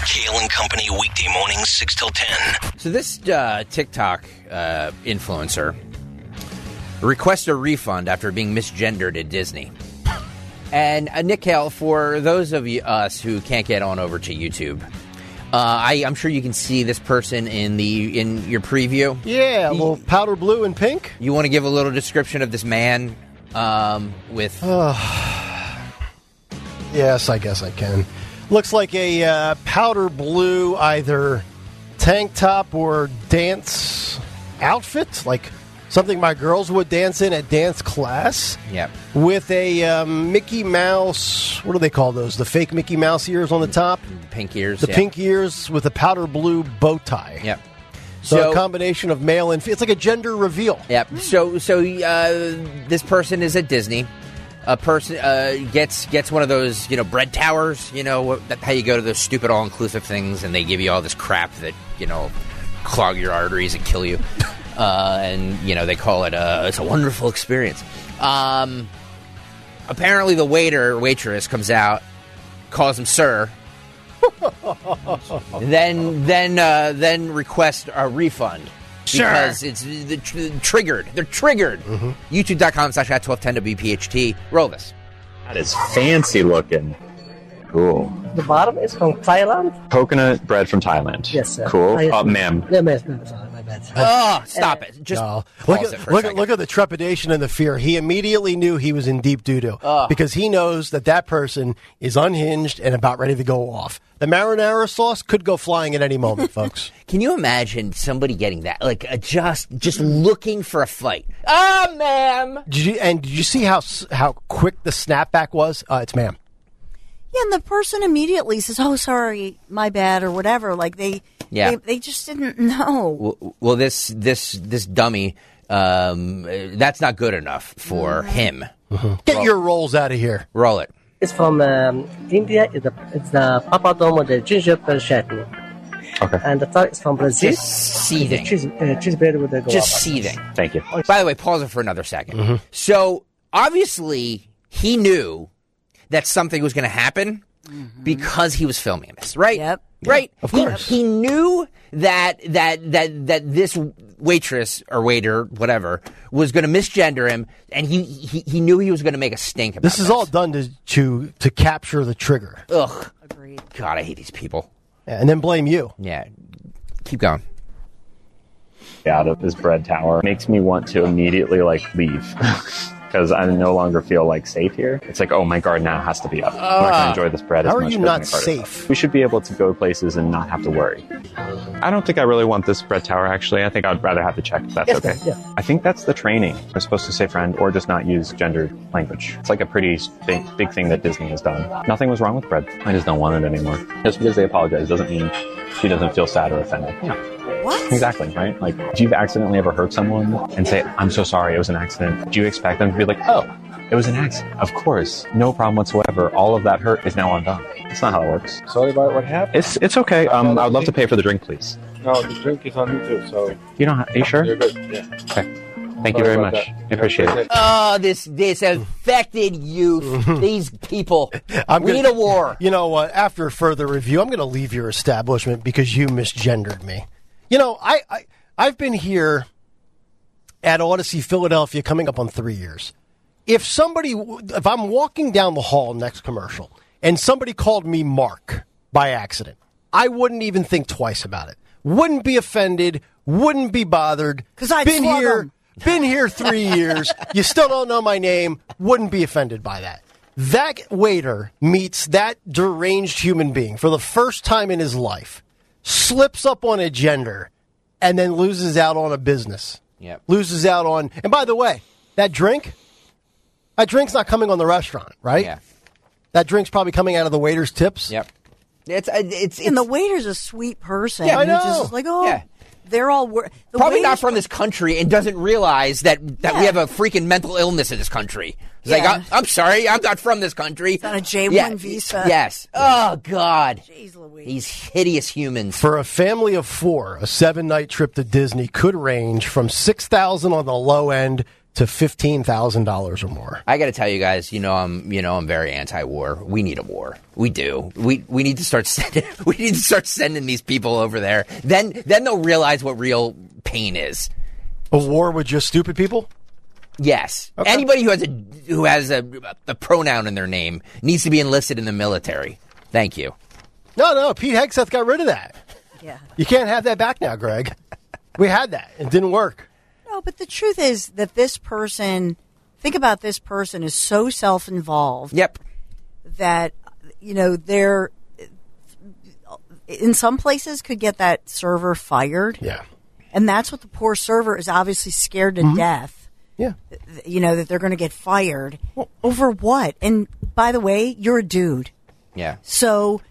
Kale and Company, weekday mornings, 6 till 10. So this TikTok influencer requests a refund after being misgendered at Disney. And Nick Kale, for those of us who can't get on over to YouTube, I'm sure you can see this person in your preview. Yeah, a little powder blue and pink. You want to give a little description of this man with... Yes, I guess I can. Looks like a powder blue either tank top or dance outfit, like something my girls would dance in at dance class. Yep. With a Mickey Mouse, what do they call those? The fake Mickey Mouse ears on the top? The pink ears. The pink ears with a powder blue bow tie. Yep. So a combination of male and female. It's like a gender reveal. Yep. So this person is at Disney. A person gets one of those, bread towers, how you go to those stupid all-inclusive things and they give you all this crap that, clog your arteries and kill you. And they call it it's a wonderful experience. Apparently the waitress comes out, calls him sir, then request a refund. Sure. Because it's triggered. They're triggered. Mm-hmm. YouTube.com/@1210WPHT. Roll this. That is fancy looking. Cool. The bottom is from Thailand. Coconut bread from Thailand. Yes, sir. Cool. Ma'am. No, ma'am. Sorry, my bad. Oh, stop it. Just look at the trepidation and the fear. He immediately knew he was in deep doo-doo because he knows that person is unhinged and about ready to go off. The marinara sauce could go flying at any moment, folks. Can you imagine somebody getting that? Like, just looking for a fight. Ah, ma'am! Did you see how quick the snapback was? It's ma'am. Yeah, and the person immediately says, "Oh, sorry, my bad," or whatever. Like they just didn't know. Well, this dummy, that's not good enough for him. Mm-hmm. Get your rolls out of here. Roll it. It's from India. It's the papadom with the gingerbread chutney. Okay. And the third is from Brazil. Just seething. Cheese bread with the guava. Just seething. Thank you. By the way, pause it for another second. Mm-hmm. So, obviously, he knew that something was going to happen because he was filming this, right? Yep. Right? Of course. He knew that this waitress or waiter, whatever, was going to misgender him, and he knew he was going to make a stink about this. This is all done to capture the trigger. Ugh. Agreed. God, I hate these people. Yeah, and then blame you. Yeah. Keep going. Out of this bread tower makes me want to immediately leave. Because I no longer feel safe here. It's oh, my guard now has to be up. I'm not going to enjoy this bread as much. How are you not safe? We should be able to go places and not have to worry. I don't think I really want this bread tower, actually. I think I'd rather have the check, if that's okay. Yeah. I think that's the training. We're supposed to say friend or just not use gendered language. It's a pretty big thing that Disney has done. Nothing was wrong with bread. I just don't want it anymore. Just because they apologize doesn't mean she doesn't feel sad or offended. Yeah. What? Exactly, right? If you've accidentally ever hurt someone and say, I'm so sorry, it was an accident, do you expect them to be oh, it was an accident? Of course, no problem whatsoever. All of that hurt is now undone. That's not how it works. Sorry about what happened. It's okay. I would love to pay for the drink, please. No, the drink is on you too, so... You don't have... Are you sure? You're good, yeah. Okay. Thank you very much. I appreciate it. Oh, this affected youth. These people. We need a war. You know what? After further review, I'm going to leave your establishment because you misgendered me. I've been here at Odyssey, Philadelphia, coming up on 3 years. If I'm walking down the hall next commercial and somebody called me Mark by accident, I wouldn't even think twice about it. Wouldn't be offended. Wouldn't be bothered. Because I've been here 3 years. You still don't know my name. Wouldn't be offended by that. That waiter meets that deranged human being for the first time in his life, slips up on a gender, and then loses out on a business. Yep. Loses out on... And by the way, that drink's not coming on the restaurant, right? Yeah. That drink's probably coming out of the waiter's tips. Yep. It's and the waiter's a sweet person. Yeah, I know. He's just they're all... Probably not from this country and doesn't realize that we have a freaking mental illness in this country. He's I'm sorry, I'm not from this country. It's on a J1 visa. Yes. Oh, God. Jeez Louise. These hideous humans. For a family of 4, a 7-night trip to Disney could range from $6,000 on the low end to $15,000 or more. I got to tell you guys, I'm very anti-war. We need a war. We do. We need to start sending these people over there. Then they'll realize what real pain is. A war with just stupid people? Yes. Okay. Anybody who has a pronoun in their name needs to be enlisted in the military. Thank you. No, Pete Hegseth got rid of that. Yeah. You can't have that back now, Greg. We had that. It didn't work. No, but the truth is that this person is so self-involved. Yep. That, they're in some places could get that server fired. Yeah. And that's what the poor server is obviously scared to death. Yeah. That they're going to get fired. Well, over what? And by the way, you're a dude. Yeah. So,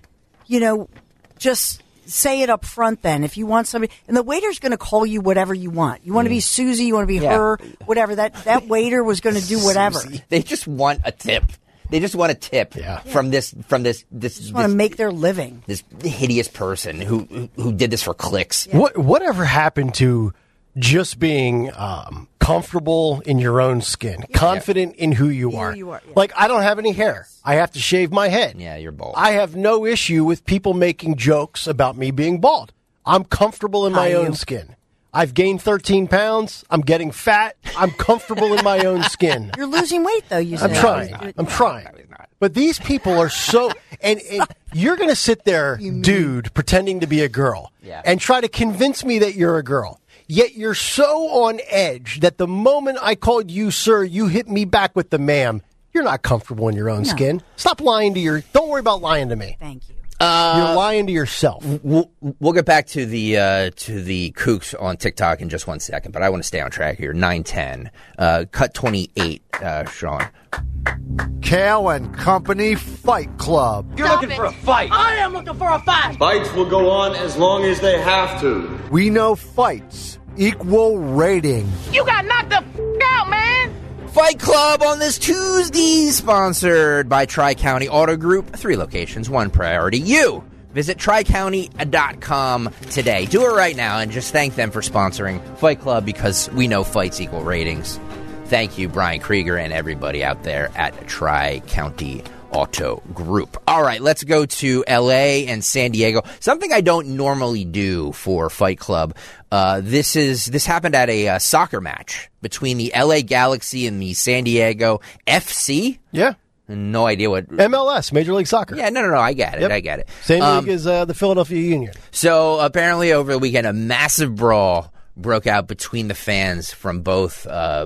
just say it up front then. If you want somebody, and the waiter's going to call you whatever you want. You want to be Susie, you want to be her, whatever. That waiter was going to do whatever. Susie. They just want a tip. They just want a tip from this. Just want to make their living. This hideous person who did this for clicks. Yeah. Whatever happened to just being comfortable in your own skin, confident in who you are? Yeah. Like, I don't have any hair. I have to shave my head. Yeah, you're bald. I have no issue with people making jokes about me being bald. I'm comfortable in my own skin. I've gained 13 pounds. I'm getting fat. I'm comfortable in my own skin. You're losing weight, though, you said. I'm trying. But these people are so... And you're going to sit there, dude, pretending to be a girl, and try to convince me that you're a girl. Yet you're so on edge that the moment I called you sir, you hit me back with the ma'am. You're not comfortable in your own skin. Stop lying to don't worry about lying to me. Thank you. You're lying to yourself. We'll get back to the kooks on TikTok in just 1 second, but I want to stay on track here. 9:10, cut 28, Sean. Kale and Company Fight Club. You're looking for a fight. I am looking for a fight. Fights will go on as long as they have to. We know fights equal rating. You got knocked the out, man. Fight Club on this Tuesday, sponsored by Tri-County Auto Group. 3 locations, 1 priority. You visit tricounty.com today. Do it right now and just thank them for sponsoring Fight Club, because we know fights equal ratings. Thank you, Brian Krieger, and everybody out there at Tri-County Auto Group. All right, let's go to L.A. and San Diego. Something I don't normally do for Fight Club. This happened at a soccer match between the L.A. Galaxy and the San Diego FC. Yeah. No idea what... MLS, Major League Soccer. Yeah, no, I get it. Yep. I get it. Same league as the Philadelphia Union. So apparently over the weekend, a massive brawl broke out between the fans from both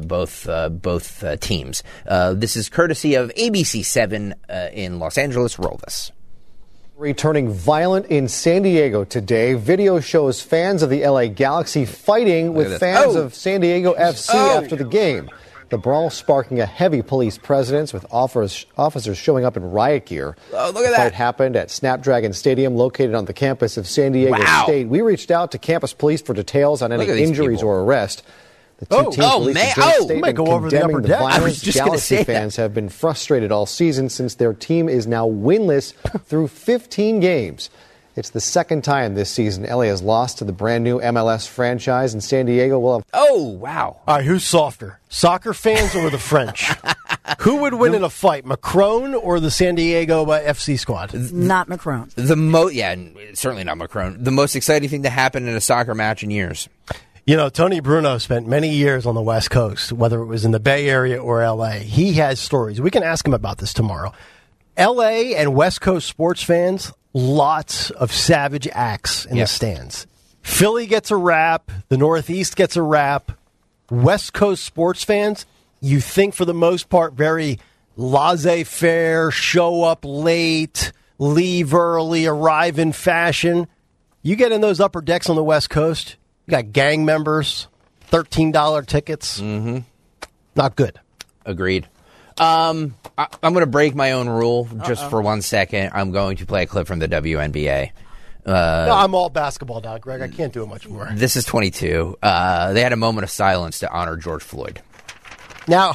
teams. This is courtesy of ABC7 in Los Angeles. Roll this. Returning violent in San Diego today. Video shows fans of the LA Galaxy fighting with fans of San Diego FC after the game. The brawl sparking a heavy police presence with officers showing up in riot gear. Oh, look at that. The fight happened at Snapdragon Stadium, located on the campus of San Diego State. We reached out to campus police for details on any injuries or arrest. The two teams released a joint statement condemning the violence. Galaxy fans have been frustrated all season since their team is now winless through 15 games. It's the second time this season LA has lost to the brand new MLS franchise, and San Diego will have... Oh, wow. All right, who's softer, soccer fans or the French? Who would win in a fight, Macron or the San Diego FC squad? Not Macron. Certainly not Macron. The most exciting thing to happen in a soccer match in years. You know, Tony Bruno spent many years on the West Coast, whether it was in the Bay Area or L.A. He has stories. We can ask him about this tomorrow. L.A. and West Coast sports fans, lots of savage acts in the stands. Philly gets a rap. The Northeast gets a rap. West Coast sports fans, you think for the most part very laissez-faire, show up late, leave early, arrive in fashion. You get in those upper decks on the West Coast, you got gang members, $13 tickets. Mm-hmm. Not good. Agreed. I'm going to break my own rule just for 1 second. I'm going to play a clip from the WNBA. No, I'm all basketball now, Greg. I can't do it much more. This is 22. They had a moment of silence to honor George Floyd. Now...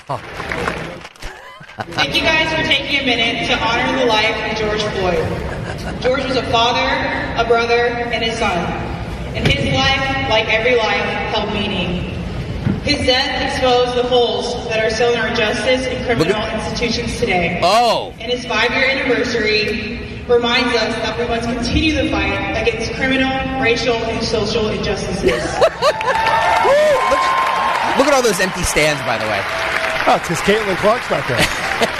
Thank you guys for taking a minute to honor the life of George Floyd. George was a father, a brother, and a son. And his life, like every life, held meaning. His death exposed the holes that are still in our justice and criminal institutions today. Oh. And his 5-year anniversary reminds us that we must continue the fight against criminal, racial, and social injustices. Look at all those empty stands, by the way. Oh, it's because Caitlin Clark's not there.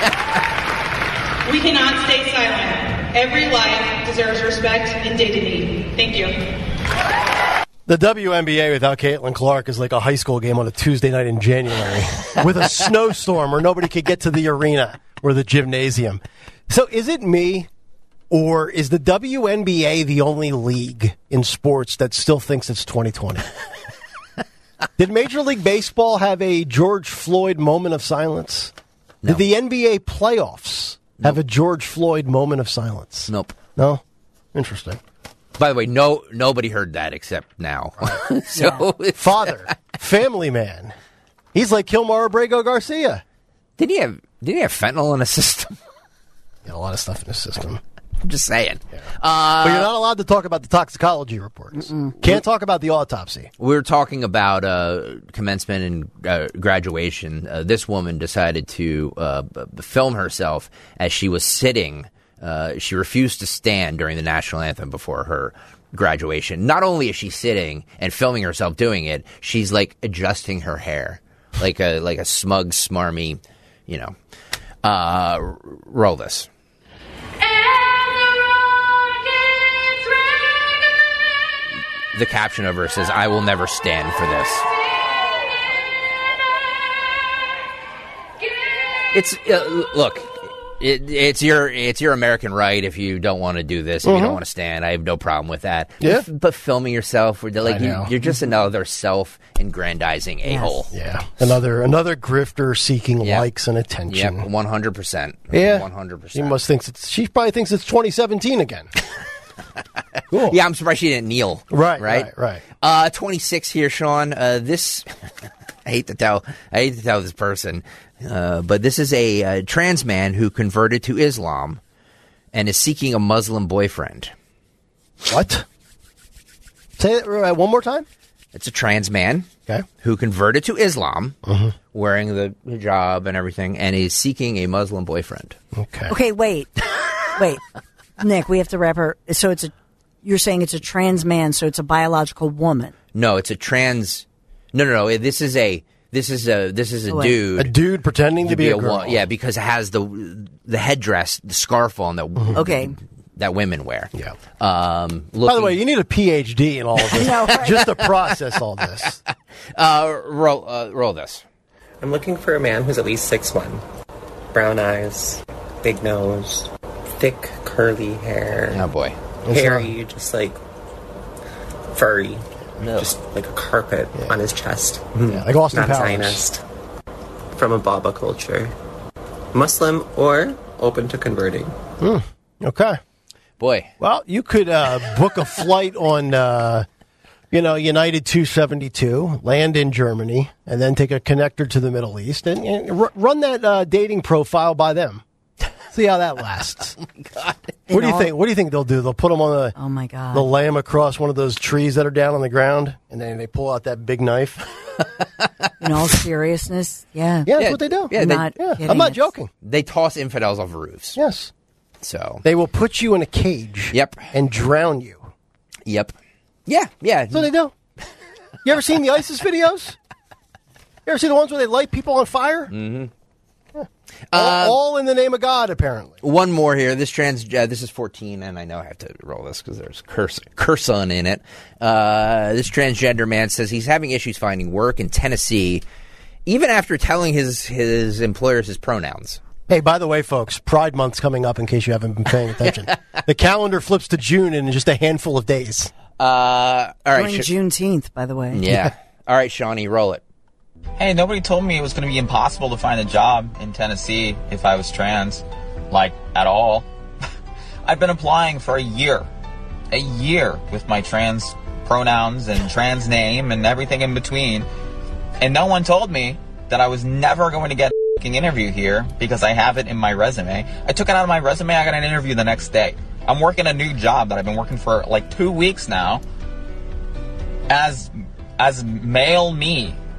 We cannot stay silent. Every life deserves respect and dignity. Thank you. The WNBA without Caitlin Clark is like a high school game on a Tuesday night in January with a snowstorm where nobody could get to the arena or the gymnasium. So is it me, or is the WNBA the only league in sports that still thinks it's 2020? Did Major League Baseball have a George Floyd moment of silence? No. Did the NBA playoffs have a George Floyd moment of silence? Nope. No? Interesting. By the way, nobody heard that except now. So Father, family man. He's like Kilmar Abrego Garcia. Did he have fentanyl in his system? He had a lot of stuff in his system. I'm just saying. Yeah. But you're not allowed to talk about the toxicology reports. Can't talk about the autopsy. We were talking about commencement and graduation. This woman decided to film herself as she was sitting. She refused to stand during the national anthem before her graduation. Not only is she sitting and filming herself doing it, she's like adjusting her hair like a smug, smarmy, roll this. The caption over says, "I will never stand for this." It's look. It's your American right if you don't want to do this, if you don't want to stand. I have no problem with that. Yeah. But filming yourself, you're just another self-aggrandizing a-hole. Yeah. Another grifter seeking likes and attention. Yep, 100%. Yeah. 100%. She probably thinks it's 2017 again. Cool. Yeah, I'm surprised she didn't kneel. Right. 26 here, Sean. This I hate to tell this person, but this is a trans man who converted to Islam and is seeking a Muslim boyfriend. What? Say it one more time. It's a trans man who converted to Islam, wearing the hijab and everything, and is seeking a Muslim boyfriend. Okay, wait. Nick, we have to wrap her. So you're saying it's a trans man, so it's a biological woman. No, it's a trans. No. This is a dude. A dude pretending to be a girl. Yeah, because it has the headdress, the scarf on that women wear. Yeah. By the way, you need a PhD in all of this just to process all this. Roll this. I'm looking for a man who's at least 6'1", brown eyes, big nose, thick curly hair. Oh boy. Hairy, just like furry. No. Just like a carpet on his chest. Yeah, like Austin Powers. Zionist. From a Baba culture. Muslim or open to converting. Okay. Boy. Well, you could book a flight on, United 272, land in Germany, and then take a connector to the Middle East and run that dating profile by them. See how that lasts. Oh my God. What do you think? What do you think they'll do? They'll put them on the. Oh my God. They'll lay them across one of those trees that are down on the ground, and then they pull out that big knife. In all seriousness, yeah, that's what they do. Yeah, I'm not joking. They toss infidels off roofs. Yes. So they will put you in a cage. Yep. And drown you. Yep. Yeah. That's what they do. You ever seen the ISIS videos? You ever seen the ones where they light people on fire? Mm-hmm. All in the name of God, apparently. One more here. This is 14, and I know I have to roll this because there's curson in it. This transgender man says he's having issues finding work in Tennessee, even after telling his employers his pronouns. Hey, by the way, folks, Pride Month's coming up in case you haven't been paying attention. The calendar flips to June in just a handful of days. All right. Juneteenth, by the way. Yeah. All right, Shawnee, roll it. Hey, nobody told me it was going to be impossible to find a job in Tennessee if I was trans, like, at all. I've been applying for a year with my trans pronouns and trans name and everything in between, and no one told me that I was never going to get a fucking interview here because I have it in my resume. I took it out of my resume, I got an interview the next day. I'm working a new job that I've been working for like 2 weeks now as male me.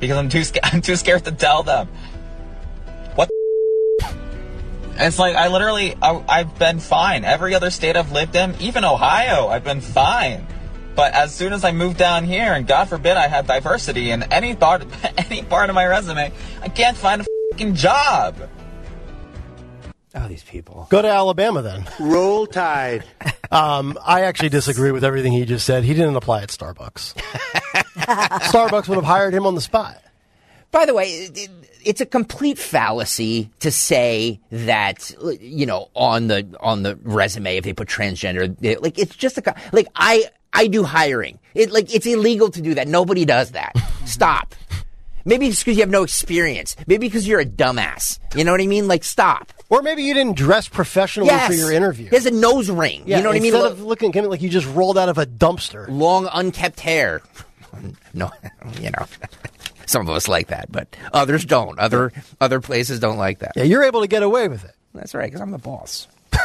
because I'm too scared to tell them. What? It's like I've been fine. Every other state I've lived in, even Ohio, I've been fine. But as soon as I moved down here, and God forbid I had diversity in any part of my resume, I can't find a fucking job. Oh, these people. Go to Alabama then. Roll Tide. I actually disagree with everything he just said. He didn't apply at Starbucks. Starbucks would have hired him on the spot. By the way, it's a complete fallacy to say that, you know, on the resume, if they put transgender, it's just I do hiring. It's illegal to do that. Nobody does that. Stop. Maybe it's because you have no experience. Maybe because you're a dumbass. You know what I mean? Like, stop. Or maybe you didn't dress professionally for your interview. He has a nose ring. Yeah, you know what I mean? Instead of looking at him like you just rolled out of a dumpster. Long, unkept hair. No, you know. Some of us like that, but others don't. Other places don't like that. Yeah, you're able to get away with it. That's right, because I'm the boss.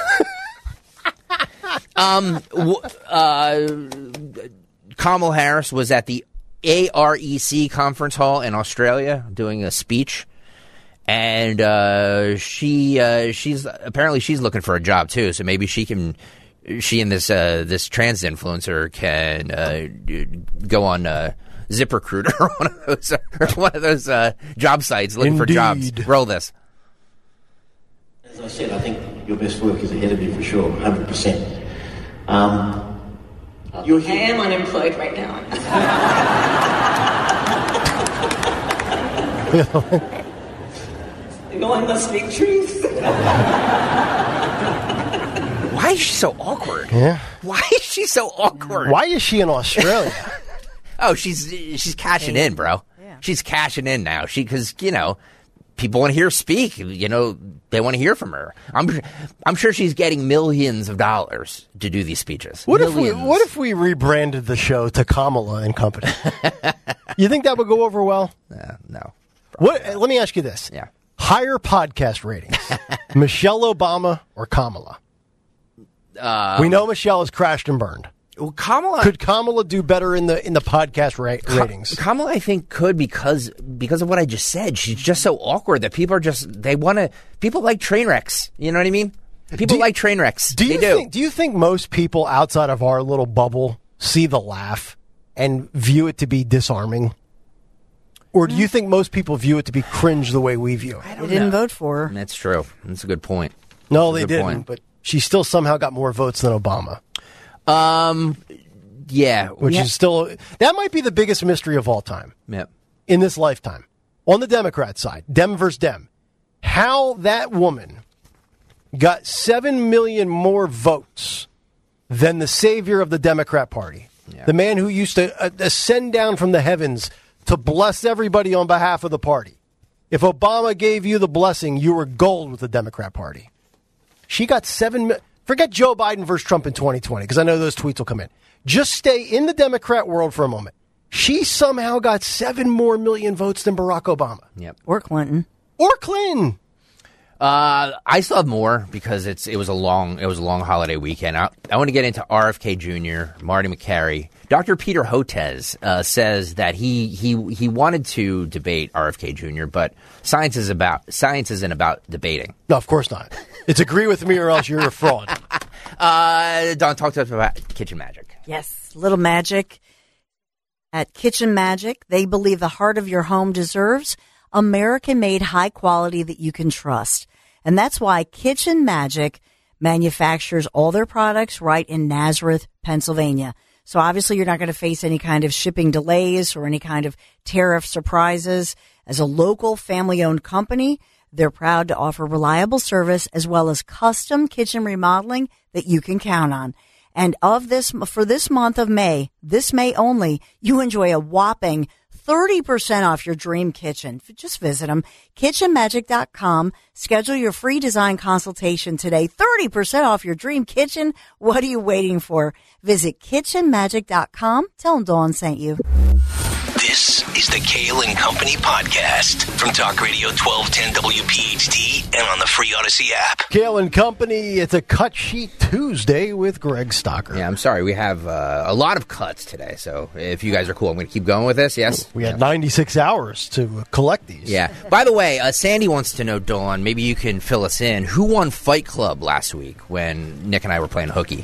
Kamala Harris was at the AREC conference hall in Australia doing a speech, and she's looking for a job too. So maybe she and this trans influencer can go on ZipRecruiter or one of those job sites looking for jobs. Roll this. As I said, I think your best work is ahead of you for sure, 100%. I am unemployed right now. No one must speak truth. Why is she so awkward? Yeah. Why is she so awkward? Why is she in Australia? Oh, she's cashing in, bro. Yeah. She's cashing in now. Because, you know, people want to hear her speak. You know, they want to hear from her. I'm sure she's getting millions of dollars to do these speeches. What if we rebranded the show to Kamala and Company? You think that would go over well? No. Let me ask you this. Yeah. Higher podcast ratings, Michelle Obama or Kamala? We know Michelle has crashed and burned. Well, could Kamala do better in the podcast ratings? Kamala, I think, could because of what I just said. She's just so awkward that people like train wrecks. You know what I mean? People like train wrecks. Do you think most people outside of our little bubble see the laugh and view it to be disarming? Or do you think most people view it to be cringe the way we view it? They didn't vote for her. That's true. That's a good point. No, they didn't. But she still somehow got more votes than Obama. Yeah. Which is still, that might be the biggest mystery of all time. Yep. In this lifetime. On the Democrat side, Dem versus Dem. How that woman got 7 million more votes than the savior of the Democrat Party. Yeah. The man who used to ascend down from the heavens to bless everybody on behalf of the party. If Obama gave you the blessing, you were gold with the Democrat Party. She got 7 million. Forget Joe Biden versus Trump in 2020, because I know those tweets will come in. Just stay in the Democrat world for a moment. She somehow got 7 more million votes than Barack Obama. Yep. Or Clinton. I still have more because it was a long holiday weekend. I want to get into RFK Jr., Marty McCary. Dr. Peter Hotez says that he wanted to debate RFK Jr., but science isn't about debating. No, of course not. It's agree with me or else you're a fraud. Don, talk to us about Kitchen Magic. Yes, little magic. At Kitchen Magic, they believe the heart of your home deserves American-made high quality that you can trust. And that's why Kitchen Magic manufactures all their products right in Nazareth, Pennsylvania. So obviously you're not going to face any kind of shipping delays or any kind of tariff surprises. As a local family-owned company, they're proud to offer reliable service as well as custom kitchen remodeling that you can count on. And for this month of May, this May only, you enjoy a whopping 30% off your dream kitchen. Just visit them. KitchenMagic.com. Schedule your free design consultation today. 30% off your dream kitchen. What are you waiting for? Visit KitchenMagic.com. Tell them Dawn sent you. This is the Kale and Company podcast from Talk Radio 1210 WPHT and on the free Odyssey app. Kale and Company, it's a Cut Sheet Tuesday with Greg Stocker. Yeah, I'm sorry. We have a lot of cuts today, so if you guys are cool, I'm going to keep going with this, yes? We had 96 hours to collect these. Yeah. By the way, Sandy wants to know, Dawn, maybe you can fill us in. Who won Fight Club last week when Nick and I were playing hooky?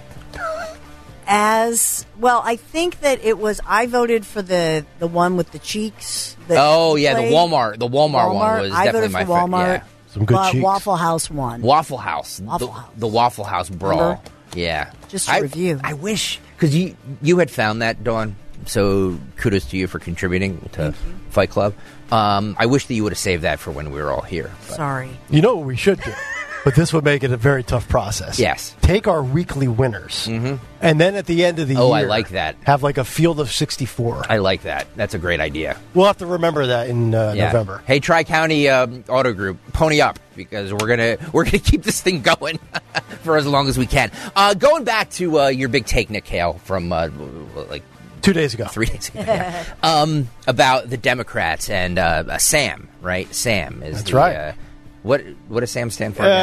As well, I think that it was. I voted for the one with the cheeks. Oh yeah, the Walmart one was definitely my favorite. Yeah. Some good cheeks. Waffle House won. Waffle House, the Waffle House brawl. Remember? Yeah, just a review. I wish because you had found that, Dawn. So kudos to you for contributing to Fight Club. I wish that you would have saved that for when we were all here. But. Sorry. You know what we should do? But this would make it a very tough process. Yes. Take our weekly winners, and then at the end of the year, I like that. Have like a field of 64. I like that. That's a great idea. We'll have to remember that in November. Hey, Tri-County Auto Group, pony up because we're gonna keep this thing going for as long as we can. Going back to your big take, Nick Kale, from like 2 days ago, 3 days ago, yeah. About the Democrats and Sam, right? Sam is that's right. What does Sam stand for?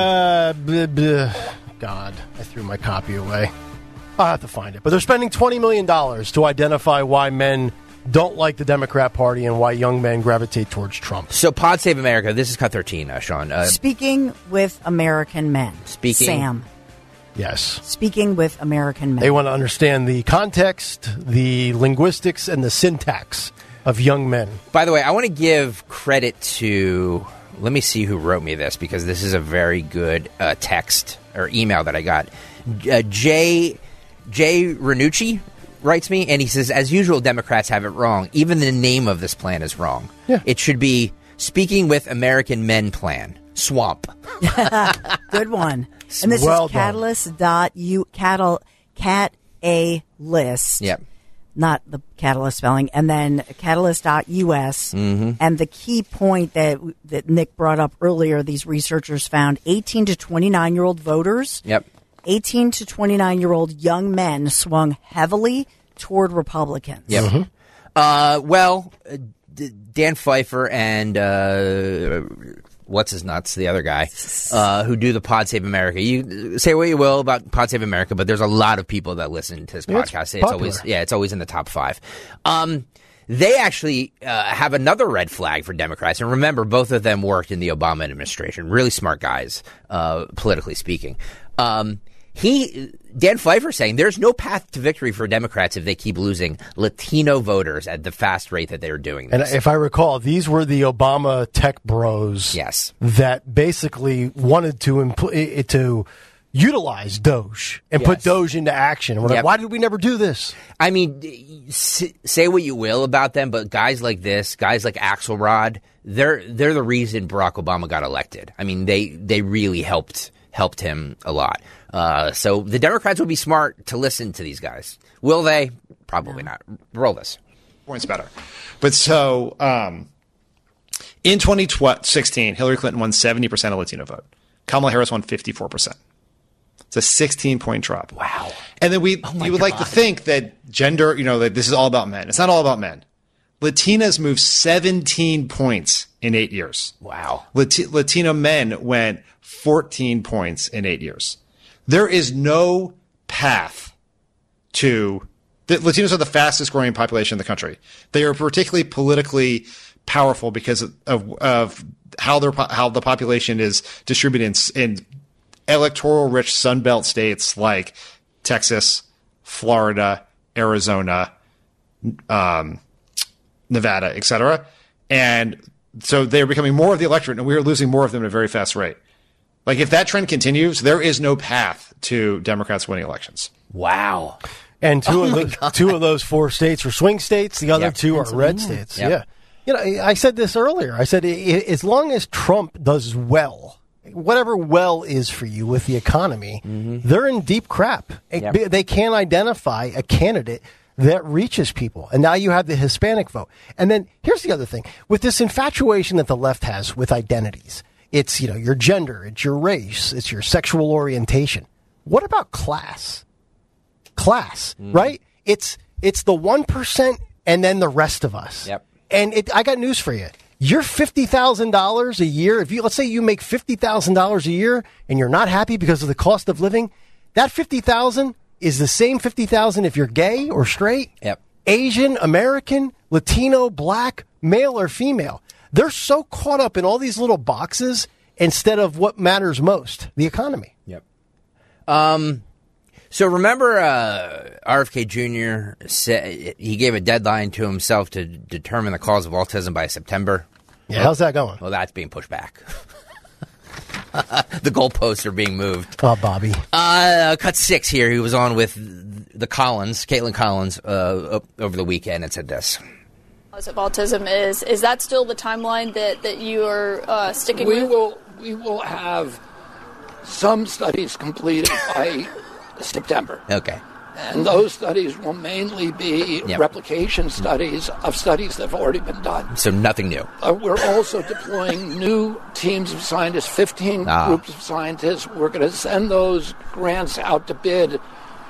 God, I threw my copy away. I'll have to find it. But they're spending $20 million to identify why men don't like the Democrat Party and why young men gravitate towards Trump. So Pod Save America, this is Cut 13, Sean. Speaking with American men. Sam. Yes. Speaking with American men. They want to understand the context, the linguistics, and the syntax of young men. By the way, I want to give credit to... Let me see who wrote me this, because this is a very good text or email that I got. Jay Renucci writes me, and he says, as usual, Democrats have it wrong. Even the name of this plan is wrong. Yeah. It should be Speaking with American Men Plan. Swamp. Good one. And this is Catalyst. Yep. Not the Catalyst spelling, and then Catalyst.us. And the key point that Nick brought up earlier, these researchers found 18 to 29-year-old voters, 18 to 29-year-old young men swung heavily toward Republicans. Yep. Dan Pfeiffer and... what's his nuts, the other guy, who do the Pod Save America. You say what you will about Pod Save America, but there's a lot of people that listen to this podcast. It's always in the top 5. They actually have another red flag for Democrats. And remember, both of them worked in the Obama administration. Really smart guys, politically speaking. Dan Pfeiffer saying there's no path to victory for Democrats if they keep losing Latino voters at the fast rate that they're doing this. And if I recall, these were the Obama tech bros that basically wanted to utilize Doge and put Doge into action. And we're like, why did we never do this? I mean, say what you will about them, but guys like this, guys like Axelrod, they're the reason Barack Obama got elected. I mean, they really helped him a lot. So the Democrats would be smart to listen to these guys. Will they? Probably not. Roll this. Points better. But so in 2016, Hillary Clinton won 70% of Latino vote. Kamala Harris won 54%. It's a 16-point drop. Wow. And then you would like to think that gender, that this is all about men. It's not all about men. Latinas moved 17 points in 8 years. Wow. Latino men went 14 points in 8 years. There is no path to the Latinos are the fastest growing population in the country. They are particularly politically powerful because of how the population is distributed in electoral rich Sunbelt states like Texas, Florida, Arizona, Nevada, etc. And so they're becoming more of the electorate, and we are losing more of them at a very fast rate. Like, if that trend continues, there is no path to Democrats winning elections. Wow. And two of those 4 states are swing states. The other 2 are red states. Yeah. I said this earlier. I said, as long as Trump does well, whatever well is for you with the economy, they're in deep crap. They can't identify a candidate that reaches people. And now you have the Hispanic vote. And then here's the other thing. With this infatuation that the left has with identities, it's, your gender, it's your race, it's your sexual orientation. What about class? Right? It's the 1% and then the rest of us. Yep. And I got news for you. Your $50,000 a year, let's say you make $50,000 a year and you're not happy because of the cost of living, that $50,000 is the same $50,000 if you're gay or straight, Asian, American, Latino, black, male or female. They're so caught up in all these little boxes instead of what matters most, the economy. Yep. So remember RFK Jr. said he gave a deadline to himself to determine the cause of autism by September? Yeah, how's that going? Well, that's being pushed back. The goalposts are being moved. Oh, Bobby. Cut 6 here. He was on with the Caitlin Collins, over the weekend and said this. Of autism is that still the timeline that you are sticking with? We will have some studies completed by September. Okay. And those studies will mainly be replication studies of studies that have already been done. So nothing new. We're also deploying new teams of scientists, 15 groups of scientists. We're going to send those grants out to bid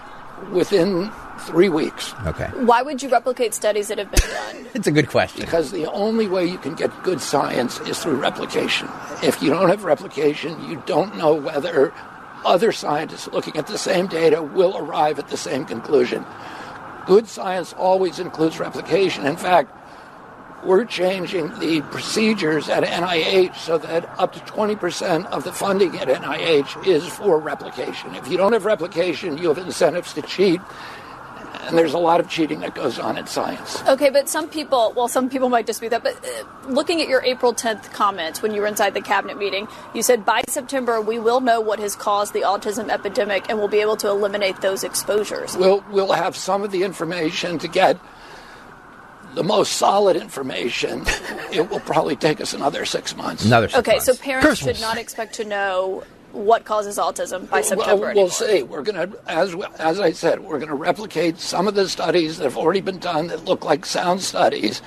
within 3 weeks. Okay. Why would you replicate studies that have been done? It's a good question. Because the only way you can get good science is through replication. If you don't have replication, you don't know whether other scientists looking at the same data will arrive at the same conclusion. Good science always includes replication. In fact, we're changing the procedures at NIH so that up to 20% of the funding at NIH is for replication. If you don't have replication, you have incentives to cheat. And there's a lot of cheating that goes on in science. Okay, but some people might dispute that, but looking at your April 10th comments when you were inside the cabinet meeting, you said by September we will know what has caused the autism epidemic and we'll be able to eliminate those exposures. We'll have some of the information to get the most solid information. It will probably take us another 6 months. Okay, so parents should not expect to know what causes autism by September. We'll see. We're going to, as I said, we're going to replicate some of the studies that have already been done that look like sound studies,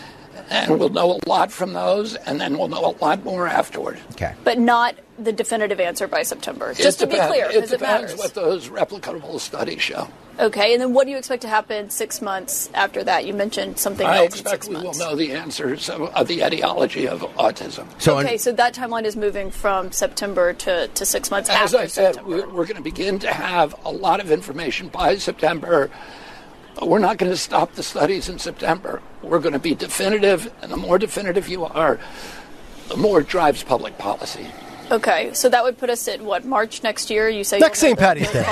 and we'll know a lot from those, and then we'll know a lot more afterward. Okay. But not the definitive answer by September. Just to be clear, because it matters. It depends what those replicable studies show. Okay, and then what do you expect to happen 6 months after that? You mentioned something else. I expect we will know the answers of the etiology of autism. So that timeline is moving from September to 6 months after September. As I said, September. we're going to begin to have a lot of information by September. We're not going to stop the studies in September. We're going to be definitive, and the more definitive you are, the more it drives public policy. Okay, so that would put us at, March next year? You say next St. Patty's Day.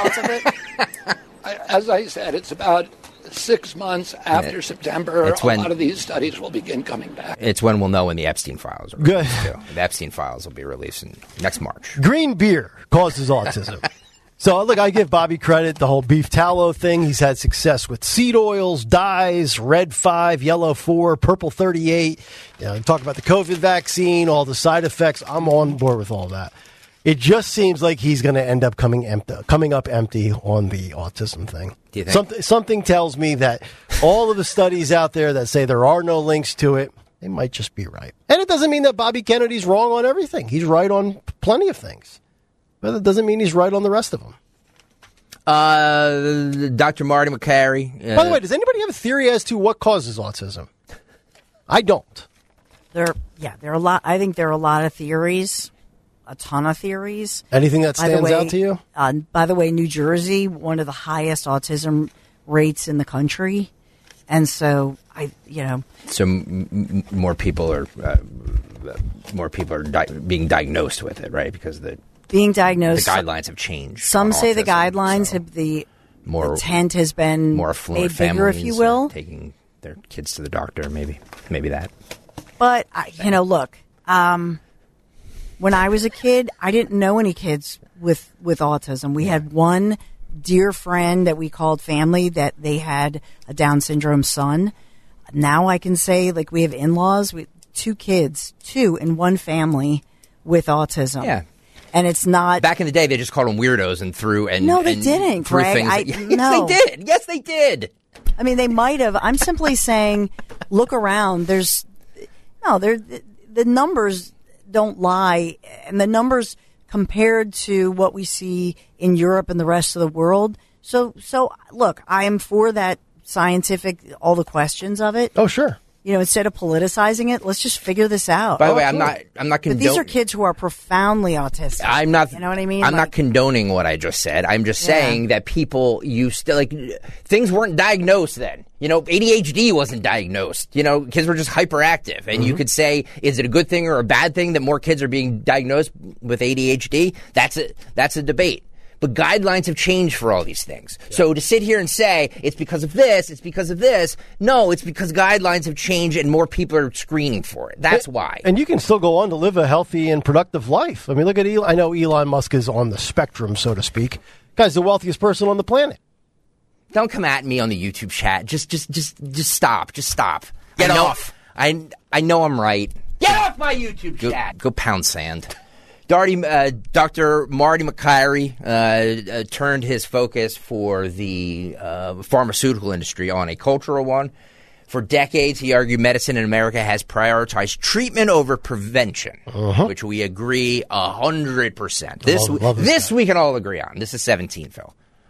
As I said, it's about 6 months after September. A lot of these studies will begin coming back. It's when we'll know when the Epstein files are released. Good. The Epstein files will be released next March. Green beer causes autism. So, look, I give Bobby credit, the whole beef tallow thing. He's had success with seed oils, dyes, red 5, yellow 4, purple 38. Talk about the COVID vaccine, all the side effects. I'm on board with all that. It just seems like he's going to end up coming up empty on the autism thing. Do you think? Something tells me that all of the studies out there that say there are no links to it, they might just be right. And it doesn't mean that Bobby Kennedy's wrong on everything. He's right on plenty of things. But it doesn't mean he's right on the rest of them. Dr. Marty McCary. By the way, does anybody have a theory as to what causes autism? I don't. There are a lot. I think there are a lot of theories. A ton of theories. Anything that stands out to you? By the way, New Jersey, one of the highest autism rates in the country, and so So more people are being diagnosed with it, right? Because being diagnosed. The guidelines have changed. Some say the guidelines have the tent has been more affluent made bigger, if you will, taking their kids to the doctor. Maybe that. But look. When I was a kid, I didn't know any kids with autism. We had one dear friend that we called family that they had a Down syndrome son. Now I can say, we have in-laws with 2 kids, 2 in one family with autism. Yeah. And it's not... Back in the day, they just called them weirdos and threw... No, they didn't, Greg. No. They did. Yes, they did. I mean, they might have. I'm simply saying, look around. The numbers don't lie, and the numbers compared to what we see in Europe and the rest of the world. So look, I am for that scientific, all the questions of it. Oh, sure. instead of politicizing it, let's just figure this out. By the way, I'm not condoning. But these are kids who are profoundly autistic. I'm not. You know what I mean? I'm not condoning what I just said. I'm just saying that people used to things weren't diagnosed then. ADHD wasn't diagnosed. Kids were just hyperactive, and you could say, is it a good thing or a bad thing that more kids are being diagnosed with ADHD? That's a debate. But guidelines have changed for all these things. Yeah. So to sit here and say it's because of this, no, it's because guidelines have changed and more people are screening for it. That's why. And you can still go on to live a healthy and productive life. I mean, look at Elon. I know Elon Musk is on the spectrum, so to speak. Guy's the wealthiest person on the planet. Don't come at me on the YouTube chat. Just stop. Just stop. Get off. I know I'm right. Get off my YouTube chat. Go pound sand. Dr. Marty Makary turned his focus for the pharmaceutical industry on a cultural one. For decades, he argued medicine in America has prioritized treatment over prevention, which we agree 100%. This we can all agree on. This is 17, Phil.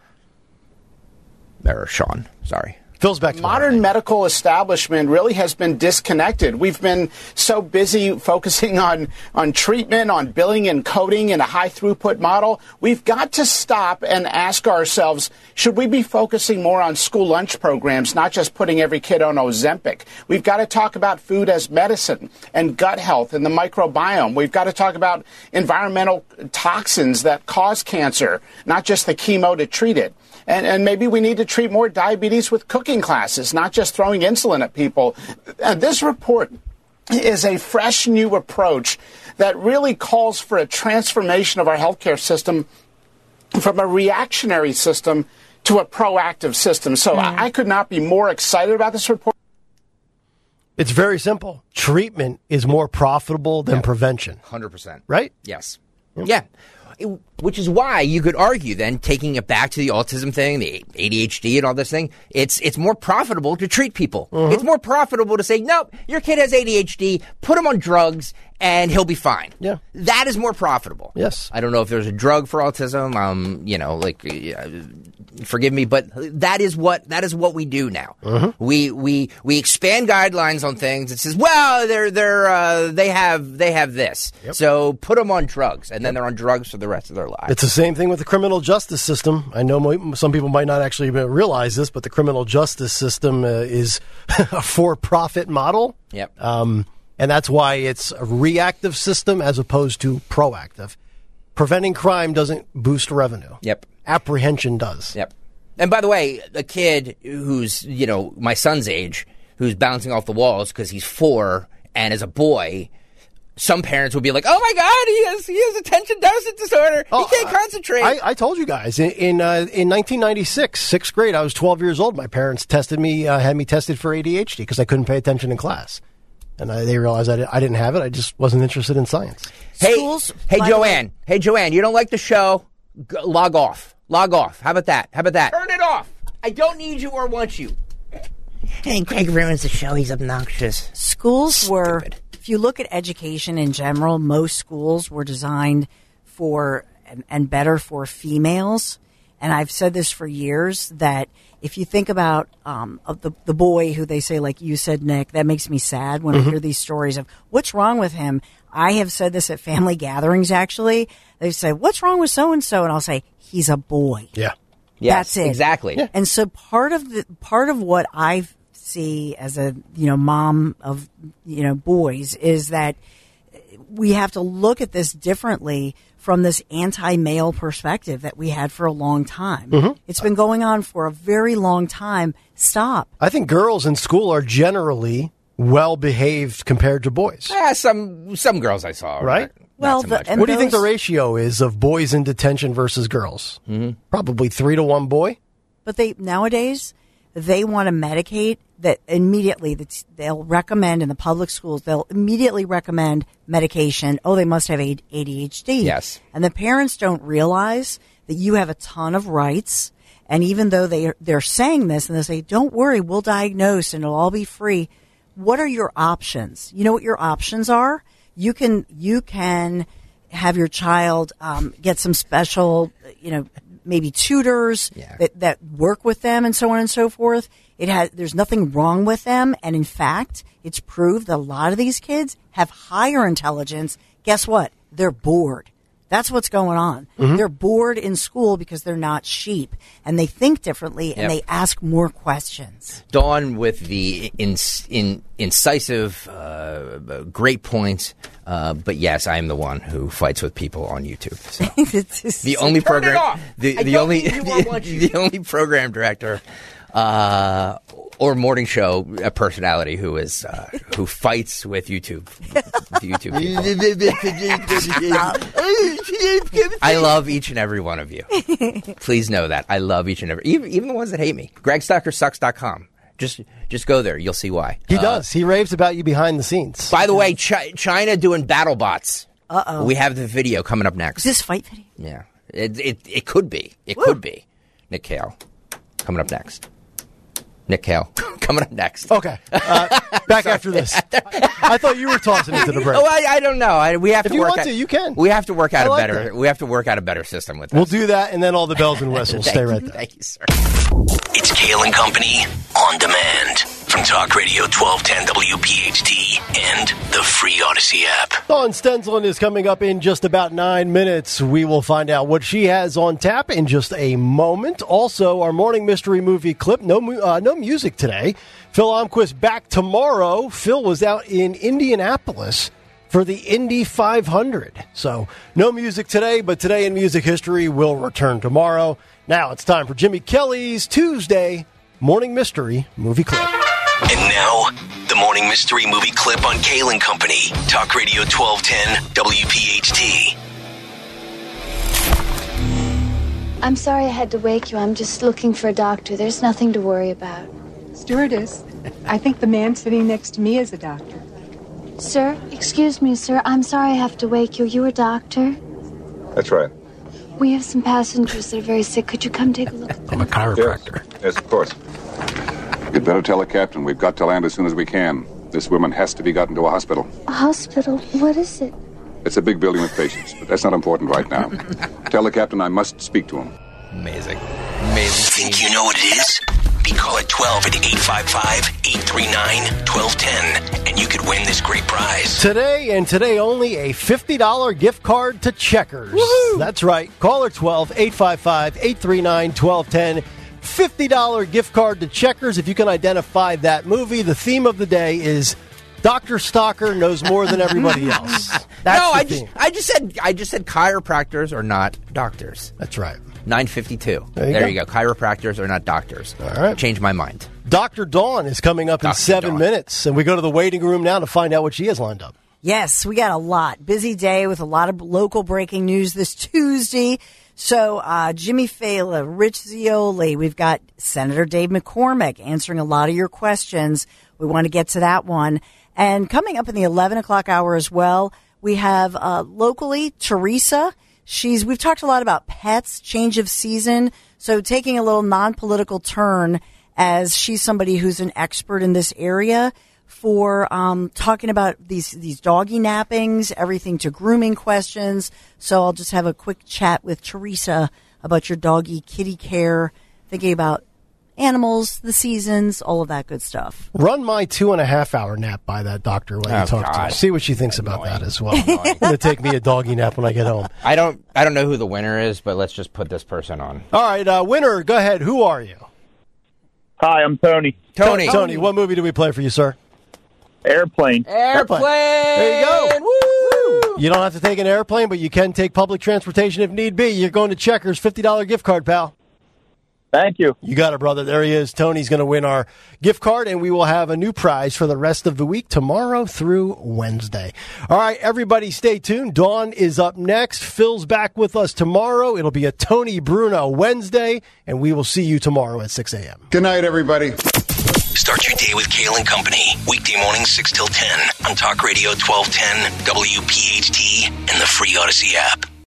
Or Sean, sorry. Phil's back to modern medical establishment really has been disconnected. We've been so busy focusing on treatment, on billing and coding in a high throughput model. We've got to stop and ask ourselves, should we be focusing more on school lunch programs, not just putting every kid on Ozempic? We've got to talk about food as medicine and gut health and the microbiome. We've got to talk about environmental toxins that cause cancer, not just the chemo to treat it. And maybe we need to treat more diabetes with cooking classes, not just throwing insulin at people. This report is a fresh new approach that really calls for a transformation of our healthcare system from a reactionary system to a proactive system. So I could not be more excited about this report. It's very simple. Treatment is more profitable than prevention. 100%. Right? Yes. Yeah. Which is why you could argue then, taking it back to the autism thing, the ADHD and all this thing, it's more profitable to treat people. It's more profitable to say, nope, your kid has ADHD, put him on drugs, and he'll be fine. Yeah. That is more profitable. Yes. I don't know if there's a drug for autism, forgive me, but that is what we do now. We expand guidelines on things. It says, well, they have this. Yep. So put them on drugs, and then they're on drugs for the rest of their lives. It's the same thing with the criminal justice system. I know some people might not actually realize this, but the criminal justice system is a for-profit model. Yep. And that's why it's a reactive system as opposed to proactive. Preventing crime doesn't boost revenue. Yep. Apprehension does. Yep. And by the way, a kid who's, my son's age, who's bouncing off the walls because he's 4 and is a boy, some parents would be like, oh my God, he has attention deficit disorder. He can't concentrate. I told you guys, in 1996, 6th grade, I was 12 years old. My parents had me tested for ADHD because I couldn't pay attention in class. And they realized I didn't have it. I just wasn't interested in science. Hey, Joanne, you don't like the show? Log off. How about that? Turn it off. I don't need you or want you. Hey, Greg ruins the show. He's obnoxious. Schools were, if you look at education in general, most schools were designed for and better for females. And I've said this for years, that if you think about the boy who they say, like you said, Nick, that makes me sad when I hear these stories of what's wrong with him. I have said this at family gatherings, actually. They say, what's wrong with so-and-so? And I'll say, he's a boy. Yeah. Yes, that's it. Exactly. Yeah. And so part of what I see as a mom of boys is that we have to look at this differently from this anti-male perspective that we had for a long time. It's been going on for a very long time. Stop. I think girls in school are generally well behaved compared to boys. Yeah, some girls I saw. Right? Well, what do you think the ratio is of boys in detention versus girls? Probably 3 to 1 boy. But nowadays they want to medicate that immediately. They'll recommend in the public schools. They'll immediately recommend medication. Oh, they must have ADHD. Yes. And the parents don't realize that you have a ton of rights. And even though they're saying this, and they say, "Don't worry, we'll diagnose and it'll all be free." What are your options? You know what your options are? You can have your child get some special, maybe tutors that work with them and so on and so forth. There's nothing wrong with them. And in fact, it's proved that a lot of these kids have higher intelligence. Guess what? They're bored. That's what's going on. Mm-hmm. They're bored in school because they're not sheep, and they think differently, and they ask more questions. Dawn with the incisive, great points. But yes, I am the one who fights with people on YouTube. So. The only program, the only program director. Or morning show personality who fights with YouTube people. I love each and every one of you. Please know that I love each and every, even the ones that hate me. GregStockerSucks.com. Just go there. You'll see why. He does. He raves about you behind the scenes. By the way, China doing battle bots. We have the video coming up next. Is this fight video? Yeah, it could be. It could be. Nick Cale coming up next. Nick Cale coming up next. Okay. Back after this. I thought you were tossing it to the break. Oh, I don't know. We have if to you work want out, to, you can. We have to work out We have to work out a better system with this. We'll do that, and then all the bells and whistles. Stay right there. Thank you, sir. It's Cale and Company on demand from Talk Radio 1210 WPHT and the free Odyssey app. Dawn Stensland is coming up in just about 9 minutes. We will find out what she has on tap in just a moment. Also, our morning mystery movie clip. No music today. Phil Almquist back tomorrow. Phil was out in Indianapolis for the Indy 500. So, no music today, but Today in Music History will return tomorrow. Now it's time for Jimmy Kelly's Tuesday Morning Mystery Movie Clip. And now, the Morning Mystery Movie Clip on Cale and Company. Talk Radio 1210 WPHT. I'm sorry I had to wake you. I'm just looking for a doctor. There's nothing to worry about. Stewardess, I think the man sitting next to me is a doctor. Sir, excuse me, sir. I'm sorry I have to wake you. You a doctor? That's right. We have some passengers that are very sick. Could you come take a look? I'm a chiropractor. Yes, of course. You'd better tell the captain we've got to land as soon as we can. This woman has to be gotten to a hospital. A hospital? What is it? It's a big building with patients, but that's not important right now. Tell the captain I must speak to him. Amazing. Think you know what it is? Be call at 12 at 855-839-1210, and you could win this great prize. Today and today only, a $50 gift card to Checkers. Woo-hoo! That's right. Caller 12, 855-839-1210. $50 gift card to Checkers. If you can identify that movie, the theme of the day is Dr. Stalker knows more than everybody else. I just said chiropractors are not doctors. That's right. 9:52. There you go. Chiropractors are not doctors. All right. Change my mind. Dr. Dawn is coming up in 7 minutes, and we go to the waiting room now to find out what she has lined up. Yes, we got a lot. Busy day with a lot of local breaking news this Tuesday. So, Jimmy Fallon, Rich Zeoli, we've got Senator Dave McCormick answering a lot of your questions. We want to get to that one. And coming up in the 11 o'clock hour as well, we have locally Teresa. We've talked a lot about pets, change of season. So taking a little non-political turn as she's somebody who's an expert in this area for talking about these doggy nappings, everything to grooming questions. So I'll just have a quick chat with Teresa about your doggy kitty care, thinking about animals, the seasons, all of that good stuff. Run my 2.5-hour nap by that doctor when you talk to her. See what she thinks about that as well. I'm going to take me a doggy nap when I get home. I don't know who the winner is, but let's just put this person on. All right, winner, go ahead. Who are you? Hi, I'm Tony. Tony, what movie do we play for you, sir? Airplane. There you go. Woo! You don't have to take an airplane, but you can take public transportation if need be. You're going to Checkers, $50 gift card, pal. Thank you. You got it, brother. There he is. Tony's going to win our gift card, and we will have a new prize for the rest of the week, tomorrow through Wednesday. All right, everybody stay tuned. Dawn is up next. Phil's back with us tomorrow. It'll be a Tony Bruno Wednesday, and we will see you tomorrow at 6 a.m. Good night, everybody. Start your day with Cale and Company. Weekday mornings 6 till 10 on Talk Radio 1210, WPHT, and the free Odyssey app.